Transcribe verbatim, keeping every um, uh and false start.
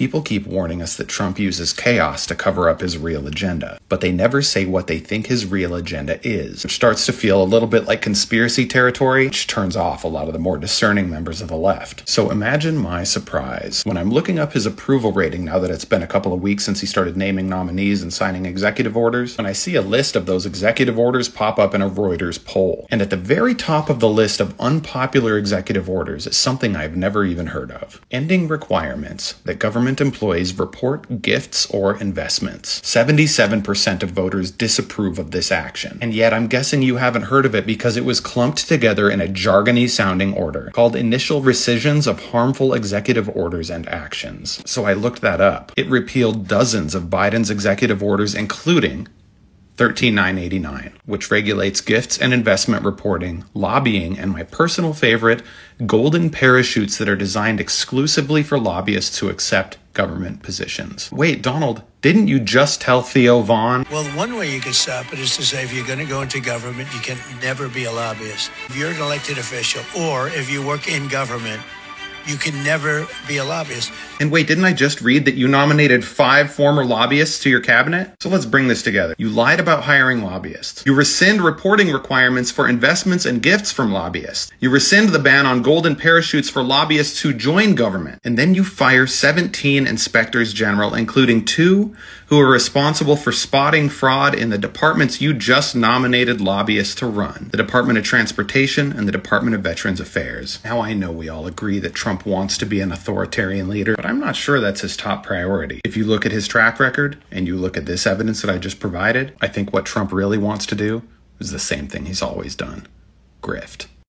People keep warning us that Trump uses chaos to cover up his real agenda, but they never say what they think his real agenda is, which starts to feel a little bit like conspiracy territory, which turns off a lot of the more discerning members of the left. So imagine my surprise when I'm looking up his approval rating now that it's been a couple of weeks since he started naming nominees and signing executive orders, and I see a list of those executive orders pop up in a Reuters poll. And at the very top of the list of unpopular executive orders is something I've never even heard of. Ending requirements that government employees report gifts or investments. seventy-seven percent of voters disapprove of this action. And yet I'm guessing you haven't heard of it because it was clumped together in a jargony sounding order called Initial Rescissions of Harmful Executive Orders and Actions. So I looked that up. It repealed dozens of Biden's executive orders, including thirteen nine eighty-nine, which regulates gifts and investment reporting, lobbying, and my personal favorite, golden parachutes that are designed exclusively for lobbyists to accept government positions. Wait, Donald, didn't you just tell Theo Vaughn? Well, one way you can stop it is to say if you're going to go into government, you can never be a lobbyist. If you're an elected official or if you work in government, you can never be a lobbyist. And wait, didn't I just read that you nominated five former lobbyists to your cabinet? So let's bring this together. You lied about hiring lobbyists. You rescind reporting requirements for investments and gifts from lobbyists. You rescind the ban on golden parachutes for lobbyists who join government. And then you fire seventeen inspectors general, including two who are responsible for spotting fraud in the departments you just nominated lobbyists to run, the Department of Transportation and the Department of Veterans Affairs. Now I know we all agree that Trump wants to be an authoritarian leader, but I'm not sure that's his top priority. If you look at his track record and you look at this evidence that I just provided, I think what Trump really wants to do is the same thing he's always done: grift.